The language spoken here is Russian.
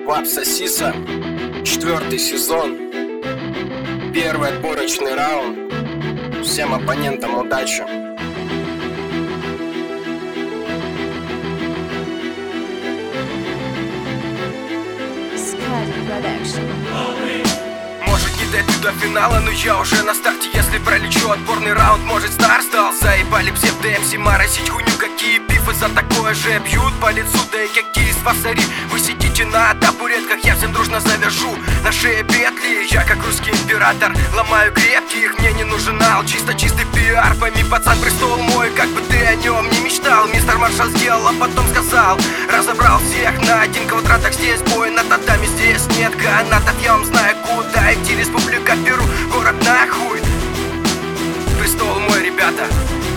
Лапса Сиса, 4-й сезон, первый отборочный раунд. Всем оппонентам удачи. Может не дойду до финала, но я уже на старте. Если пролечу отборный раунд, может стар стал. Заебали псевдо-МС моросить хуйню. Какие пифы за такое же бьют по лицу. Да и какие фасари. Вы сидите на табуретках, я всем дружно завяжу на шее петли. Я как русский император, ломаю крепки. Их мне не нужен ал, чисто чистый пиар. Пойми, пацан, престол мой, как бы ты о нем не мечтал. Мистер Маршал сделал, а потом сказал: разобрал всех на 1 квадрат. Так здесь бой на татами, здесь нет канатов. Я вам знаю, куда идти, республика Перу, город нахуй. Престол мой, ребята.